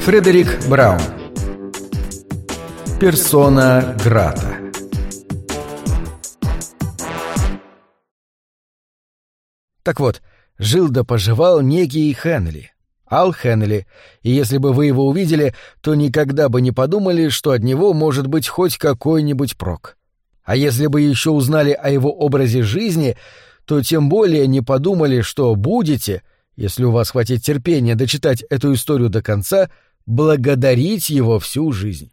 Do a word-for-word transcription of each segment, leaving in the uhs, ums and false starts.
Фредерик Браун. Персона грата. Так вот, жил да поживал некий Хенли, Ал Хенли, и если бы вы его увидели, то никогда бы не подумали, что от него может быть хоть какой-нибудь прок. А если бы еще узнали о его образе жизни, то тем более не подумали, что будете, если у вас хватит терпения дочитать эту историю до конца, благодарить его всю жизнь.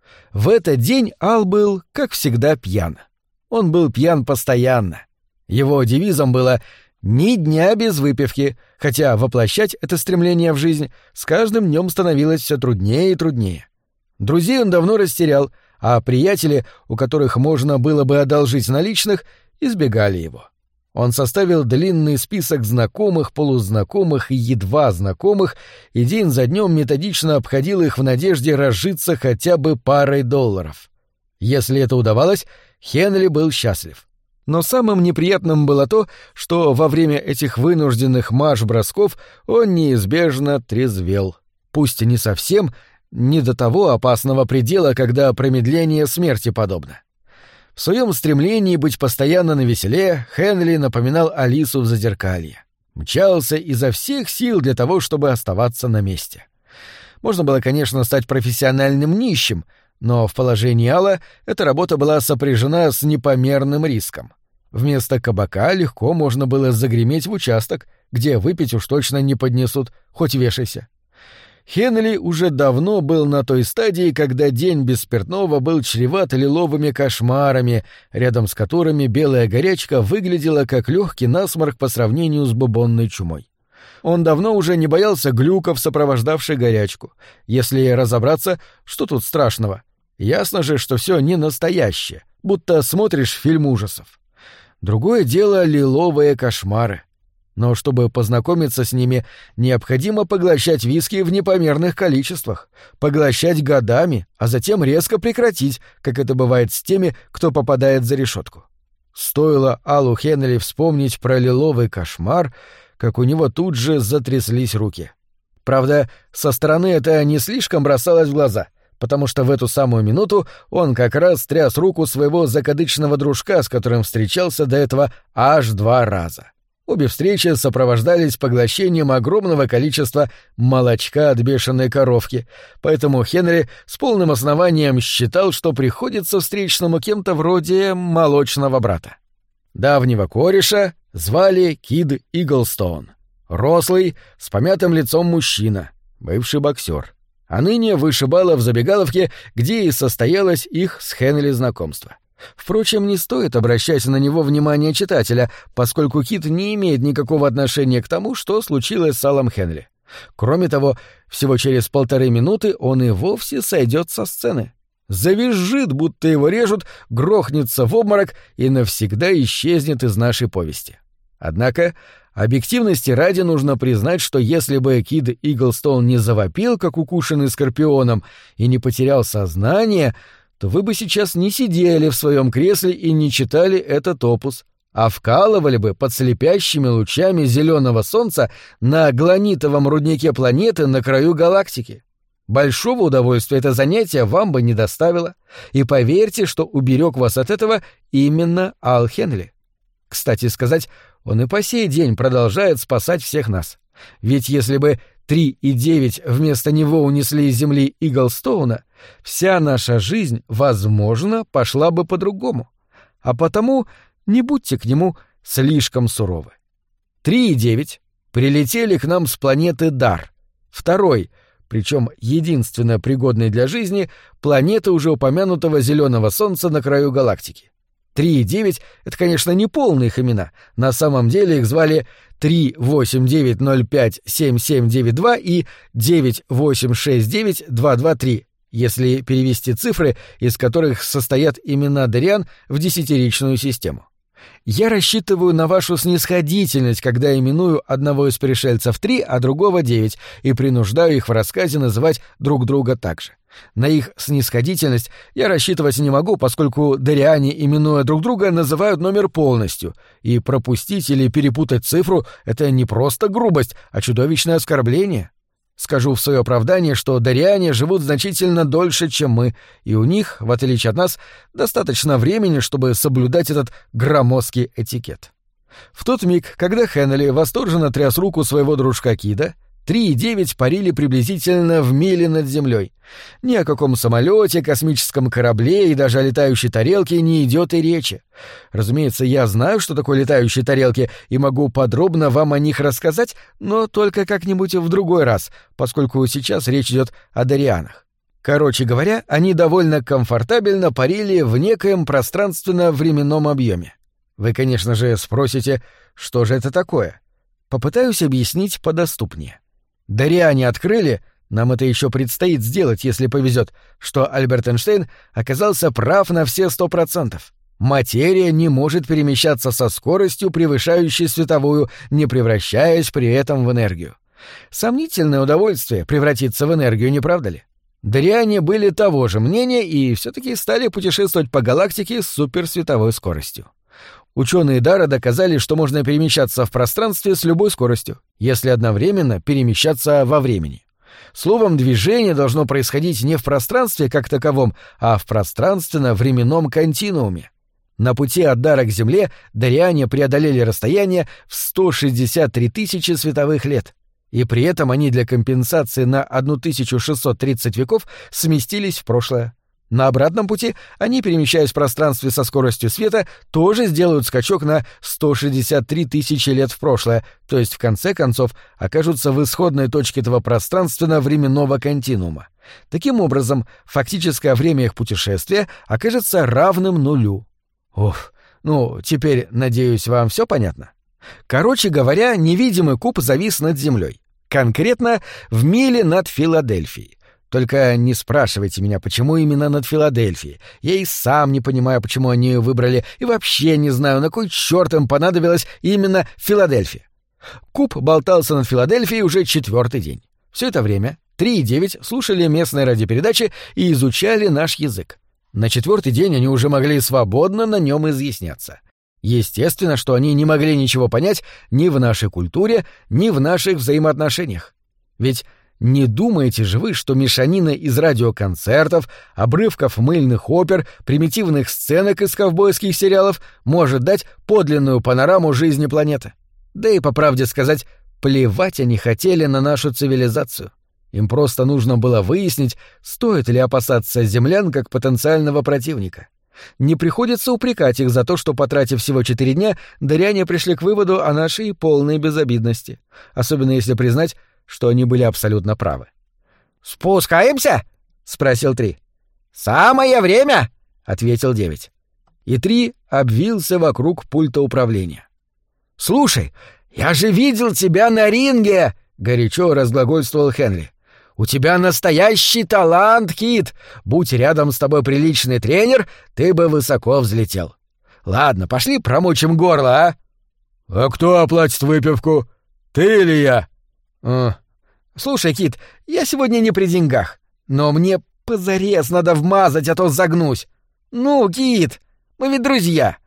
В этот день Ал был, как всегда, пьян. Он был пьян постоянно. Его девизом было «ни дня без выпивки», хотя воплощать это стремление в жизнь с каждым днем становилось все труднее и труднее. Друзей он давно растерял, а приятели, у которых можно было бы одолжить наличных, избегали его. Он составил длинный список знакомых, полузнакомых и едва знакомых, и день за днем методично обходил их в надежде разжиться хотя бы парой долларов. Если это удавалось, Хенли был счастлив. Но самым неприятным было то, что во время этих вынужденных марш-бросков он неизбежно трезвел. Пусть и не совсем, не до того опасного предела, когда промедление смерти подобно. В своем стремлении быть постоянно навеселе Хенли напоминал Алису в «Зазеркалье». Мчался изо всех сил для того, чтобы оставаться на месте. Можно было, конечно, стать профессиональным нищим, но в положении Алла эта работа была сопряжена с непомерным риском. Вместо кабака легко можно было загреметь в участок, где выпить уж точно не поднесут, хоть вешайся. Хенли уже давно был на той стадии, когда день без спиртного был чреват лиловыми кошмарами, рядом с которыми белая горячка выглядела как легкий насморк по сравнению с бубонной чумой. Он давно уже не боялся глюков, сопровождавших горячку. Если разобраться, что тут страшного? Ясно же, что все не настоящее, будто смотришь фильм ужасов. Другое дело — лиловые кошмары. Но чтобы познакомиться с ними, необходимо поглощать виски в непомерных количествах, поглощать годами, а затем резко прекратить, как это бывает с теми, кто попадает за решетку. Стоило Аллу Хенли вспомнить про лиловый кошмар, как у него тут же затряслись руки. Правда, со стороны это не слишком бросалось в глаза, потому что в эту самую минуту он как раз тряс руку своего закадычного дружка, с которым встречался до этого аж два раза. Обе встречи сопровождались поглощением огромного количества молочка от бешеной коровки, поэтому Хенри с полным основанием считал, что приходится встречному кем-то вроде молочного брата. Давнего кореша звали Кид Иглстоун. Рослый, с помятым лицом мужчина, бывший боксер. А ныне вышибала в забегаловке, где и состоялось их с Хенли знакомство. Впрочем, не стоит обращать на него внимание читателя, поскольку Кит не имеет никакого отношения к тому, что случилось с Аллом Хенли. Кроме того, всего через полторы минуты он и вовсе сойдет со сцены. Завизжит, будто его режут, грохнется в обморок и навсегда исчезнет из нашей повести. Однако, объективности ради нужно признать, что если бы Кид Иглстоун не завопил, как укушенный скорпионом, и не потерял сознание, то вы бы сейчас не сидели в своем кресле и не читали этот опус, а вкалывали бы под слепящими лучами зеленого солнца на глонитовом руднике планеты на краю галактики. Большого удовольствия это занятие вам бы не доставило, и поверьте, что уберег вас от этого именно Ал Хенли. Кстати сказать, он и по сей день продолжает спасать всех нас. Ведь если бы три и девять вместо него унесли из земли Иглстоуна, вся наша жизнь, возможно, пошла бы по-другому. А потому не будьте к нему слишком суровы. Три и девять прилетели к нам с планеты Дар, второй, причем единственно пригодной для жизни, планеты уже упомянутого зеленого солнца на краю галактики. Три и девять — это, конечно, не полные их имена. На самом деле их звали три восемь девять ноль пять семь семь девять два и девять восемь шесть девять два два три, если перевести цифры, из которых состоят имена Дариан, в десятиричную систему. Я рассчитываю на вашу снисходительность, когда именую одного из пришельцев три, а другого девять, и принуждаю их в рассказе называть друг друга так же. На их снисходительность я рассчитывать не могу, поскольку дариане, именуя друг друга, называют номер полностью, и пропустить или перепутать цифру — это не просто грубость, а чудовищное оскорбление. Скажу в свое оправдание, что дариане живут значительно дольше, чем мы, и у них, в отличие от нас, достаточно времени, чтобы соблюдать этот громоздкий этикет. В тот миг, когда Хеннели восторженно тряс руку своего дружка Кида, три и девять парили приблизительно в миле над землей. Ни о каком самолете, космическом корабле и даже о летающей тарелке не идет и речи. Разумеется, я знаю, что такое летающие тарелки, и могу подробно вам о них рассказать, но только как-нибудь в другой раз, поскольку сейчас речь идет о дарианах. Короче говоря, они довольно комфортабельно парили в некоем пространственно-временном объеме. Вы, конечно же, спросите, что же это такое? Попытаюсь объяснить подоступнее. Дариане открыли, нам это еще предстоит сделать, если повезет, что Альберт Эйнштейн оказался прав на все сто процентов. Материя не может перемещаться со скоростью, превышающей световую, не превращаясь при этом в энергию. Сомнительное удовольствие превратиться в энергию, не правда ли? Дариане были того же мнения и все-таки стали путешествовать по галактике с суперсветовой скоростью. Ученые Дара доказали, что можно перемещаться в пространстве с любой скоростью, если одновременно перемещаться во времени. Словом, движение должно происходить не в пространстве как таковом, а в пространственно-временном континууме. На пути от Дара к Земле дариане преодолели расстояние в сто шестьдесят три тысячи световых лет, и при этом они для компенсации на тысячу шестьсот тридцать веков сместились в прошлое. На обратном пути они, перемещаясь в пространстве со скоростью света, тоже сделают скачок на сто шестьдесят три тысячи лет в прошлое, то есть в конце концов окажутся в исходной точке этого пространственно-временного континуума. Таким образом, фактическое время их путешествия окажется равным нулю. Уф, ну, теперь, надеюсь, вам все понятно? Короче говоря, невидимый куб завис над землей, конкретно в миле над Филадельфией. Только не спрашивайте меня, почему именно над Филадельфией. Я и сам не понимаю, почему они ее выбрали, и вообще не знаю, на кой чёрт им понадобилась именно Филадельфия. Куб болтался над Филадельфией уже четвертый день. Все это время три и девять слушали местные радиопередачи и изучали наш язык. На четвертый день они уже могли свободно на нем изъясняться. Естественно, что они не могли ничего понять ни в нашей культуре, ни в наших взаимоотношениях. Ведь не думаете же вы, что мешанина из радиоконцертов, обрывков мыльных опер, примитивных сценок из ковбойских сериалов может дать подлинную панораму жизни планеты? Да и, по правде сказать, плевать они хотели на нашу цивилизацию. Им просто нужно было выяснить, стоит ли опасаться землян как потенциального противника. Не приходится упрекать их за то, что, потратив всего четыре дня, даряне пришли к выводу о нашей полной безобидности, особенно если признать, что они были абсолютно правы. «Спускаемся?» — спросил Три. «Самое время!» — ответил Девять. И Три обвился вокруг пульта управления. «Слушай, я же видел тебя на ринге!» — горячо разглагольствовал Хенри. «У тебя настоящий талант, Кит! Будь рядом с тобой приличный тренер, ты бы высоко взлетел. Ладно, пошли промочим горло, а?» «А кто оплатит выпивку? Ты или я?» «А, слушай, Кит, я сегодня не при деньгах, но мне позарез надо вмазать, а то загнусь. Ну, Кит, мы ведь друзья».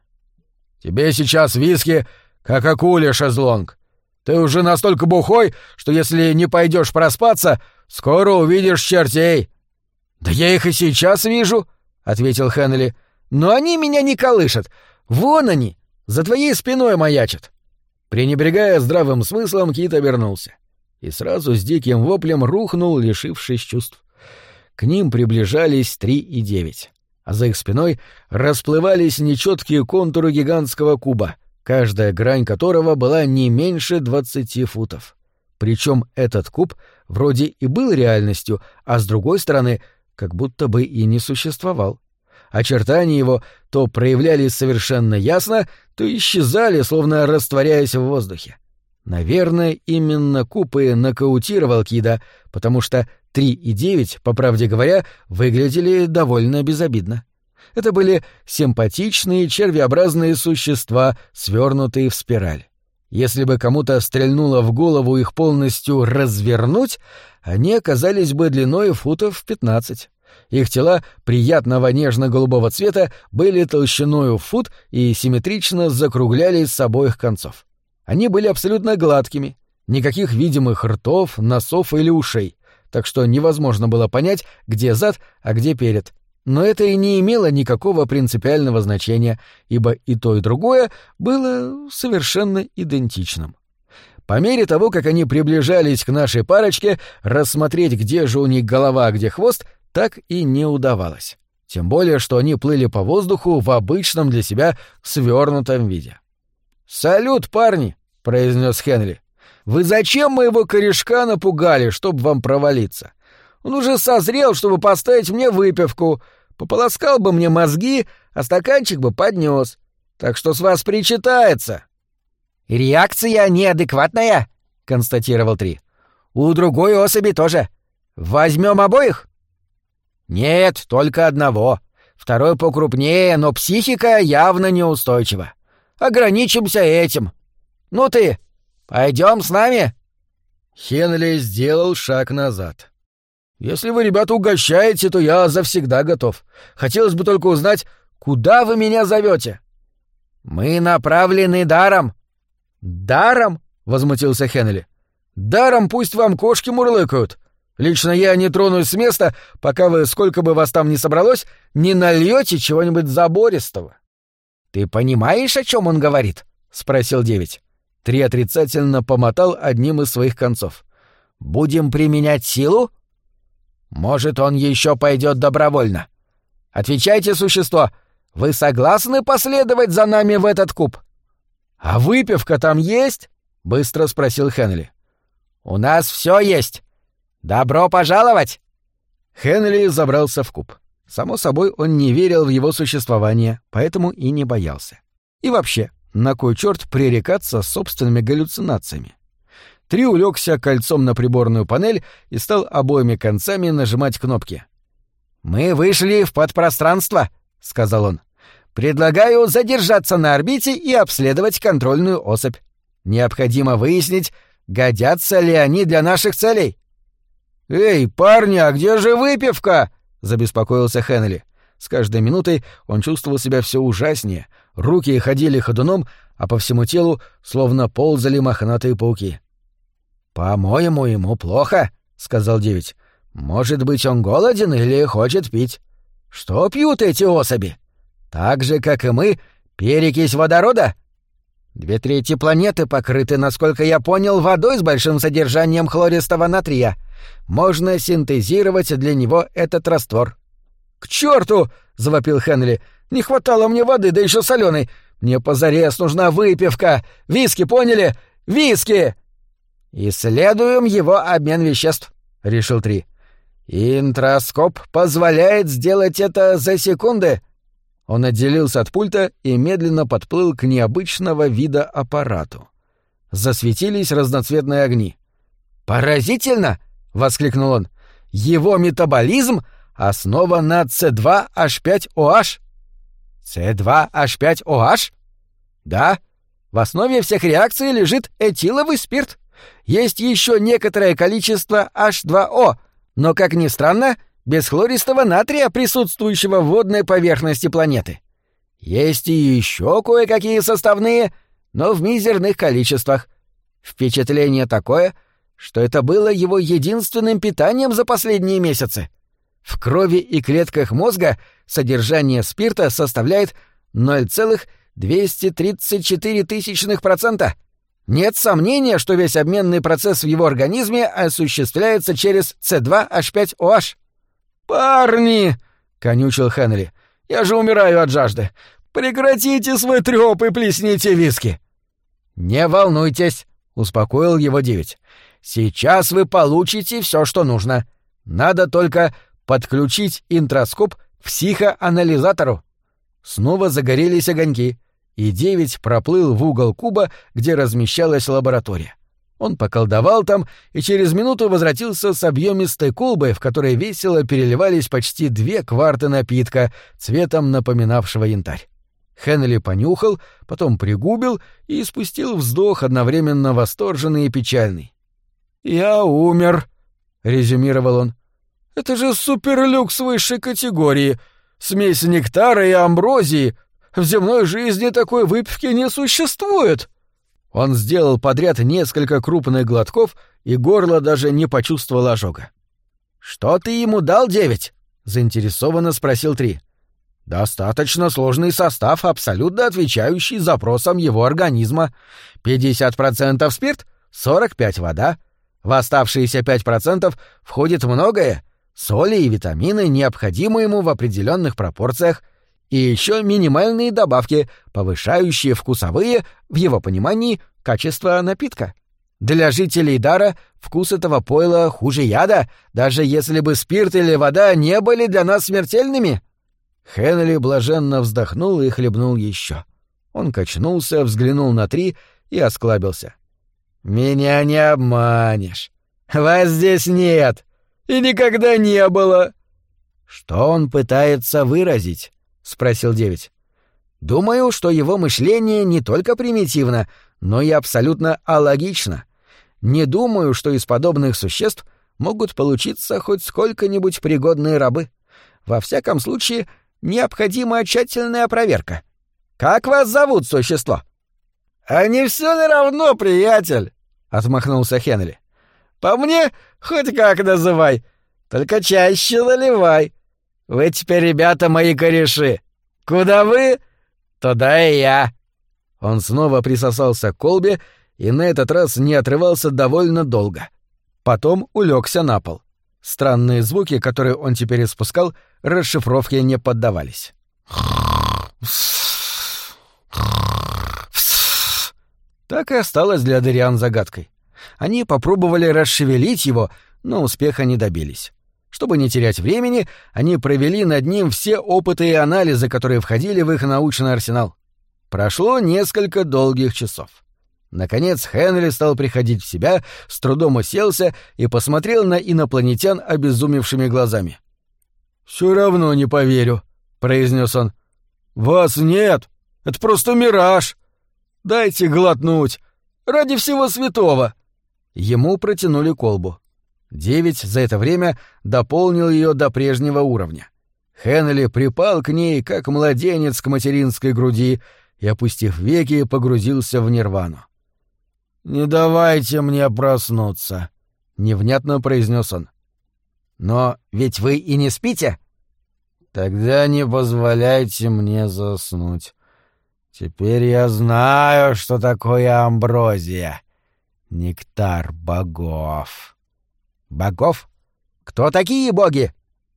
«Тебе сейчас виски, как акуле шезлонг. Ты уже настолько бухой, что если не пойдешь проспаться, скоро увидишь чертей». «Да я их и сейчас вижу», — ответил Хеннели. «Но они меня не колышат. Вон они, за твоей спиной маячат». Пренебрегая здравым смыслом, Кит обернулся и сразу с диким воплем рухнул, лишившись чувств. К ним приближались Три и Девять, а за их спиной расплывались нечеткие контуры гигантского куба, каждая грань которого была не меньше двадцати футов. Причем этот куб вроде и был реальностью, а с другой стороны, как будто бы и не существовал. Очертания его то проявлялись совершенно ясно, то исчезали, словно растворяясь в воздухе. Наверное, именно куб и нокаутировал Кида, потому что Три и Девять, по правде говоря, выглядели довольно безобидно. Это были симпатичные червеобразные существа, свернутые в спираль. Если бы кому-то стрельнуло в голову их полностью развернуть, они оказались бы длиной футов в пятнадцать. Их тела приятного нежно-голубого цвета были толщиною в фут и симметрично закруглялись с обоих концов. Они были абсолютно гладкими, Никаких видимых ртов, носов или ушей, так что невозможно было понять, где зад, а где перед. Но это и не имело никакого принципиального значения, ибо и то, и другое было совершенно идентичным. По мере того, как они приближались к нашей парочке, рассмотреть, где же у них голова, а где хвост, так и не удавалось. Тем более, что они плыли по воздуху в обычном для себя свёрнутом виде. «Салют, парни!» — произнес Хенли. «Вы зачем моего корешка напугали, чтоб вам провалиться? Он уже созрел, чтобы поставить мне выпивку, пополоскал бы мне мозги, а стаканчик бы поднес. Так что с вас причитается». «Реакция неадекватная», — констатировал Три. «У другой особи тоже. Возьмем обоих?» «Нет, только одного. Второй покрупнее, но психика явно неустойчива. Ограничимся этим. Ну ты, пойдем с нами?» Хенли сделал шаг назад. «Если вы, ребята, угощаете, то я завсегда готов. Хотелось бы только узнать, куда вы меня зовете?» «Мы направлены даром». «Даром?» — возмутился Хенли. «Даром пусть вам кошки мурлыкают. Лично я не тронусь с места, пока вы, сколько бы вас там ни собралось, не нальете чего-нибудь забористого». «Ты понимаешь, о чем он говорит?» — спросил девять. Три отрицательно помотал одним из своих концов. «Будем применять силу? Может, он еще пойдет добровольно. Отвечайте, существо, вы согласны последовать за нами в этот куб?» «А выпивка там есть?» — быстро спросил Хенли. «У нас все есть. Добро пожаловать!» Хенли забрался в куб. Само собой, он не верил в его существование, поэтому и не боялся. И вообще, на кой черт пререкаться с собственными галлюцинациями? Три улегся кольцом на приборную панель и стал обоими концами нажимать кнопки. «Мы вышли в подпространство», — сказал он. «Предлагаю задержаться на орбите и обследовать контрольную особь. Необходимо выяснить, годятся ли они для наших целей». «Эй, парни, а где же выпивка?» — забеспокоился Хенли. С каждой минутой он чувствовал себя все ужаснее, руки ходили ходуном, а по всему телу словно ползали мохнатые пауки. «По-моему, ему плохо», — сказал девять. «Может быть, он голоден или хочет пить. Что пьют эти особи? Так же, как и мы, перекись водорода? Две трети планеты покрыты, насколько я понял, водой с большим содержанием хлористого натрия. Можно синтезировать для него этот раствор». «К черту!» — завопил Хенли. «Не хватало мне воды, да еще соленой. Мне позарез нужна выпивка. Виски, поняли? Виски!» «Исследуем его обмен веществ», — решил Три. «Интроскоп позволяет сделать это за секунды». Он отделился от пульта и медленно подплыл к необычного вида аппарату. Засветились разноцветные огни. «Поразительно!» — воскликнул он. «Его метаболизм основан на си два эйч пять о эйч». си два эйч пять о эйч? Да. В основе всех реакций лежит этиловый спирт. Есть еще некоторое количество эйч два о, но, как ни странно, без хлористого натрия, присутствующего в водной поверхности планеты. Есть и еще кое-какие составные, но в мизерных количествах. Впечатление такое, что это было его единственным питанием за последние месяцы. В крови и клетках мозга содержание спирта составляет ноль целых двести тридцать четыре тысячных процента. Нет сомнения, что весь обменный процесс в его организме осуществляется через си два эйч пять о эйч. «Парни!» — конючил Хенри. «Я же умираю от жажды. Прекратите свой трёп и плесните виски!» «Не волнуйтесь», — успокоил его девять. «Сейчас вы получите все, что нужно. Надо только подключить интроскоп к психоанализатору». Снова загорелись огоньки, и девять проплыл в угол куба, где размещалась лаборатория. Он поколдовал там и через минуту возвратился с объемистой колбой, в которой весело переливались почти две кварты напитка, цветом напоминавшего янтарь. Хенли понюхал, потом пригубил и испустил вздох, одновременно восторженный и печальный. «Я умер», — резюмировал он. «Это же суперлюкс высшей категории, смесь нектара и амброзии. В земной жизни такой выпивки не существует». Он сделал подряд несколько крупных глотков, и горло даже не почувствовало ожога. «Что ты ему дал, девять?» — заинтересованно спросил Три. «Достаточно сложный состав, абсолютно отвечающий запросам его организма. пятьдесят процентов спирт, сорок пять процентов вода. В оставшиеся пять процентов входит многое — соли и витамины, необходимые ему в определенных пропорциях, и еще минимальные добавки, повышающие вкусовые, в его понимании, качество напитка. Для жителей Дара вкус этого пойла хуже яда, даже если бы спирт или вода не были для нас смертельными». Хенли блаженно вздохнул и хлебнул еще. Он качнулся, взглянул на Три и осклабился. «Меня не обманешь. Вас здесь нет. И никогда не было». «Что он пытается выразить?» — спросил Девять. «Думаю, что его мышление не только примитивно, но и абсолютно алогично. Не думаю, что из подобных существ могут получиться хоть сколько-нибудь пригодные рабы. Во всяком случае, необходима тщательная проверка. Как вас зовут, существо?» «А не все ли равно, приятель?» — отмахнулся Хенли. «По мне, хоть как называй, только чаще наливай. Вы теперь, ребята, мои кореши. Куда вы, туда и я». Он снова присосался к колбе и на этот раз не отрывался довольно долго. Потом улегся на пол. Странные звуки, которые он теперь испускал, расшифровке не поддавались. Так и осталось для Дориан загадкой. Они попробовали расшевелить его, но успеха не добились. Чтобы не терять времени, они провели над ним все опыты и анализы, которые входили в их научный арсенал. Прошло несколько долгих часов. Наконец Хенли стал приходить в себя, с трудом уселся и посмотрел на инопланетян обезумевшими глазами. «Все равно не поверю», — произнес он. «Вас нет! Это просто мираж! Дайте глотнуть! Ради всего святого!» Ему протянули колбу. Девять за это время дополнил ее до прежнего уровня. Хенли припал к ней, как младенец к материнской груди, и, опустив веки, погрузился в нирвану. «Не давайте мне проснуться», — невнятно произнес он. «Но ведь вы и не спите?» «Тогда не позволяйте мне заснуть. Теперь я знаю, что такое амброзия. Нектар богов». «Богов? Кто такие боги?»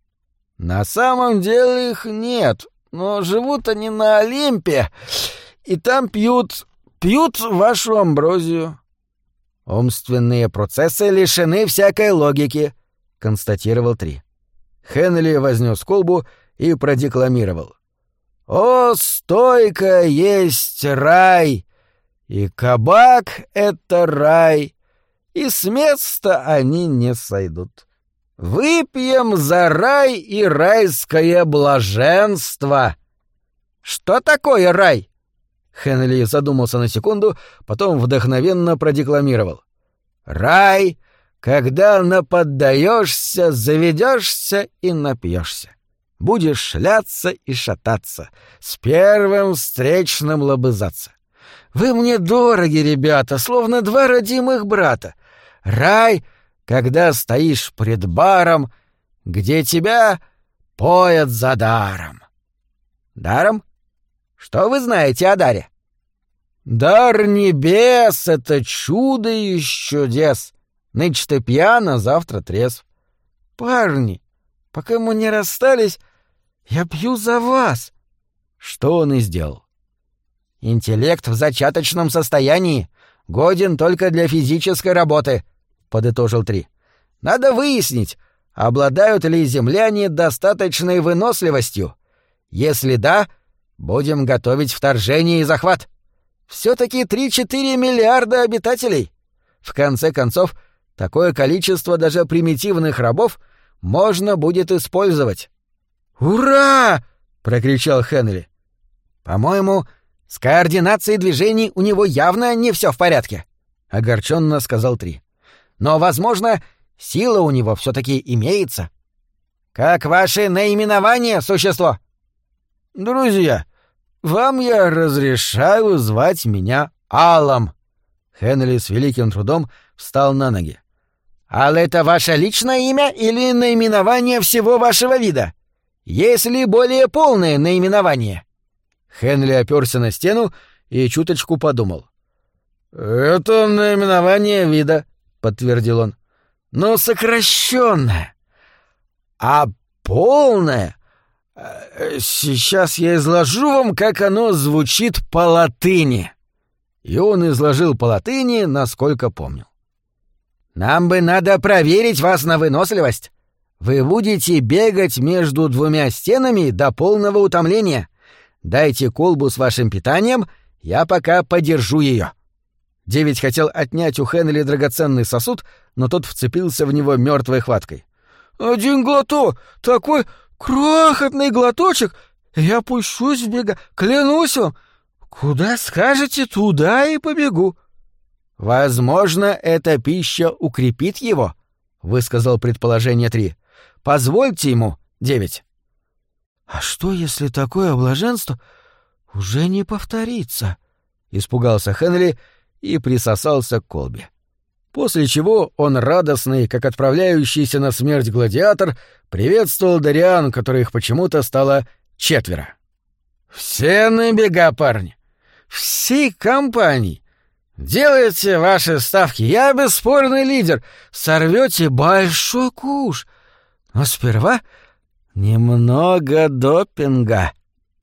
«На самом деле их нет, но живут они на Олимпе, и там пьют... пьют вашу амброзию». «Умственные процессы лишены всякой логики», — констатировал Три. Хенли вознес колбу и продекламировал. «О, стойка есть рай, и кабак — это рай, и с места они не сойдут. Выпьем за рай и райское блаженство». «Что такое рай?» Хенли задумался на секунду, потом вдохновенно продекламировал. «Рай, когда наподдаешься, заведешься и напьешься. Будешь шляться и шататься, с первым встречным лобызаться. Вы мне дороги, ребята, словно два родимых брата. Рай, когда стоишь пред баром, где тебя поят за даром». «Даром? Что вы знаете о даре?» «Дар небес — это чудо из чудес. Нынче ты пьян, а завтра трезв. Парни, пока мы не расстались, я пью за вас». Что он и сделал. «Интеллект в зачаточном состоянии, годен только для физической работы», — подытожил Три. «Надо выяснить, обладают ли земляне достаточной выносливостью. Если да, будем готовить вторжение и захват. Все-таки три-четыре миллиарда обитателей. В конце концов, такое количество даже примитивных рабов можно будет использовать». «Ура!» — прокричал Хенли. «По-моему, с координацией движений у него явно не все в порядке», — огорченно сказал Три. «Но, возможно, сила у него все-таки имеется. Как ваше наименование, существо?» «Друзья, вам я разрешаю звать меня Алом». Хенли с великим трудом встал на ноги. «Ал это ваше личное имя или наименование всего вашего вида? Есть ли более полное наименование?» Хенли оперся на стену и чуточку подумал. «Это наименование вида», — подтвердил он. «Но сокращенное. А полное? Сейчас я изложу вам, как оно звучит по латыни». И он изложил по латыни, насколько помнил. «Нам бы надо проверить вас на выносливость. Вы будете бегать между двумя стенами до полного утомления. Дайте колбу с вашим питанием, я пока подержу ее». Девять хотел отнять у Хенли драгоценный сосуд, но тот вцепился в него мертвой хваткой. «Один глоток! Такой крохотный глоточек! Я пущусь в бега, клянусь вам! Куда скажете, туда и побегу!» «Возможно, эта пища укрепит его», — высказал предположение три. «Позвольте ему, девять». «А что, если такое блаженство уже не повторится?» — испугался Хенли и присосался к колбе. После чего он, радостный, как отправляющийся на смерть гладиатор, приветствовал Дориан, которых почему-то стало четверо. «Все на бега, парни! Всей компании! Делайте ваши ставки, я бесспорный лидер, сорвете большой куш, но сперва немного допинга».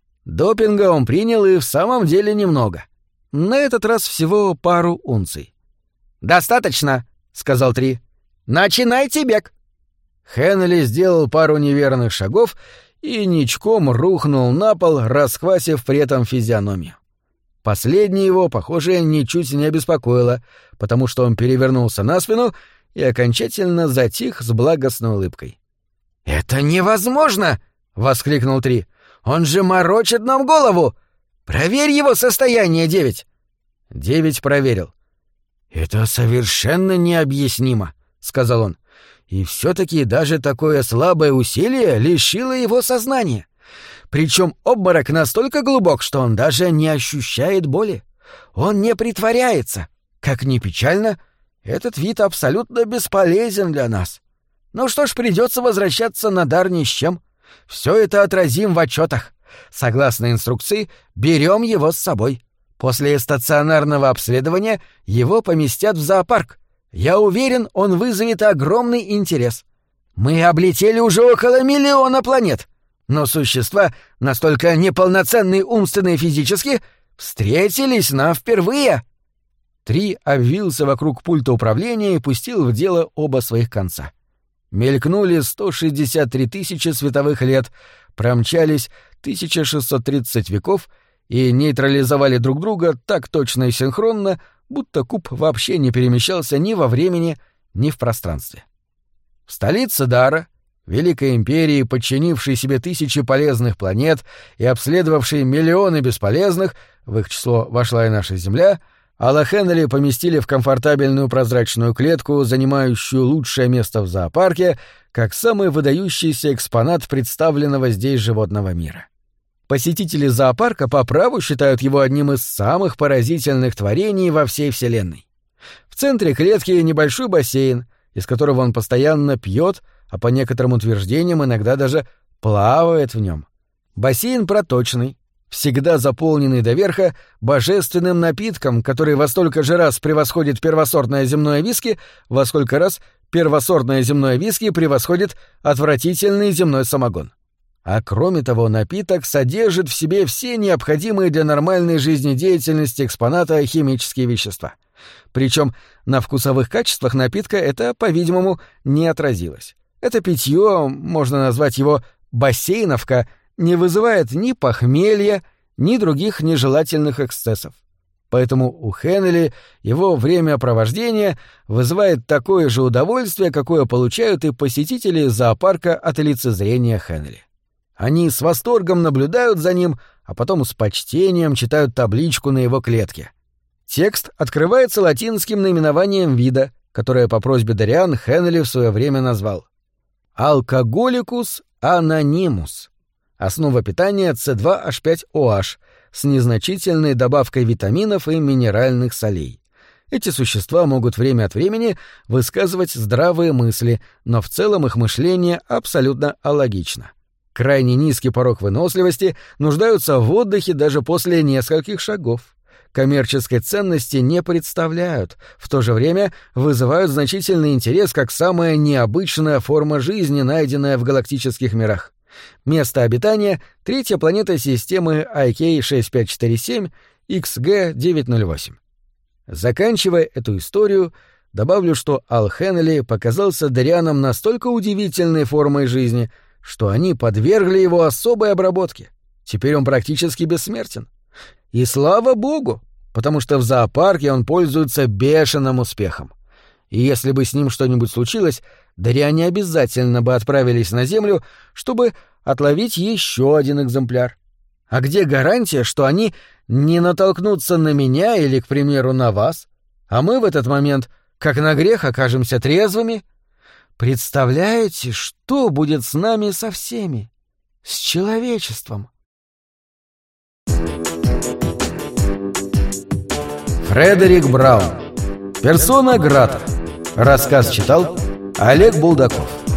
Допинга он принял и в самом деле немного. На этот раз всего пару унций. «Достаточно», — сказал Три. «Начинайте бег». Хенли сделал пару неверных шагов и ничком рухнул на пол, расквасив при этом физиономию. Последнее его, похоже, ничуть не обеспокоило, потому что он перевернулся на спину и окончательно затих с благостной улыбкой. «Это невозможно!» — воскликнул Три. «Он же морочит нам голову! Проверь его состояние, Девять!» Девять проверил. «Это совершенно необъяснимо», — сказал он. «И все-таки даже такое слабое усилие лишило его сознания. Причем обморок настолько глубок, что он даже не ощущает боли. Он не притворяется. Как ни печально, этот вид абсолютно бесполезен для нас. Ну что ж, придется возвращаться на дар ни с чем. Все это отразим в отчетах. Согласно инструкции, берем его с собой. После стационарного обследования его поместят в зоопарк. Я уверен, он вызовет огромный интерес. Мы облетели уже около миллиона планет. Но существа, настолько неполноценные умственно и физически, встретились нам впервые». Три обвился вокруг пульта управления и пустил в дело оба своих конца. Мелькнули сто шестьдесят три тысячи световых лет, промчались тысяча шестьсот тридцать веков и нейтрализовали друг друга так точно и синхронно, будто куб вообще не перемещался ни во времени, ни в пространстве. В столице Дара, Великой империи, подчинившей себе тысячи полезных планет и обследовавшей миллионы бесполезных, в их число вошла и наша Земля, Алла Хенли поместили в комфортабельную прозрачную клетку, занимающую лучшее место в зоопарке, как самый выдающийся экспонат представленного здесь животного мира. Посетители зоопарка по праву считают его одним из самых поразительных творений во всей Вселенной. В центре клетки небольшой бассейн, из которого он постоянно пьет, а по некоторым утверждениям иногда даже плавает в нем. Бассейн проточный, всегда заполненный до верха божественным напитком, который во столько же раз превосходит первосортное земное виски, во сколько раз первосортное земное виски превосходит отвратительный земной самогон. А кроме того, напиток содержит в себе все необходимые для нормальной жизнедеятельности экспоната химические вещества. Причем на вкусовых качествах напитка это, по-видимому, не отразилось. Это питье, можно назвать его бассейновка, не вызывает ни похмелья, ни других нежелательных эксцессов. Поэтому у Хенли его времяпровождение вызывает такое же удовольствие, какое получают и посетители зоопарка от лицезрения Хенли. Они с восторгом наблюдают за ним, а потом с почтением читают табличку на его клетке. Текст открывается латинским наименованием вида, которое по просьбе Дориан Хенли в свое время назвал «Алкоголикус анонимус». Основа питания С два H пять O H с незначительной добавкой витаминов и минеральных солей. Эти существа могут время от времени высказывать здравые мысли, но в целом их мышление абсолютно алогично. Крайне низкий порог выносливости, нуждаются в отдыхе даже после нескольких шагов. Коммерческой ценности не представляют, в то же время вызывают значительный интерес как самая необычная форма жизни, найденная в галактических мирах. Место обитания — третья планета системы ай кей шесть пять четыре семь икс джи девятьсот восемь. Заканчивая эту историю, добавлю, что Ал Хеннели показался Дарианам настолько удивительной формой жизни, что они подвергли его особой обработке. Теперь он практически бессмертен. И слава богу, потому что в зоопарке он пользуется бешеным успехом. И если бы с ним что-нибудь случилось, Дариане обязательно бы отправились на Землю, чтобы отловить еще один экземпляр. А где гарантия, что они не натолкнутся на меня или, к примеру, на вас, а мы в этот момент, как на грех, окажемся трезвыми? Представляете, что будет с нами со всеми? С человечеством? Фредерик Браун. Персона грата. Рассказ читал Олег Булдаков.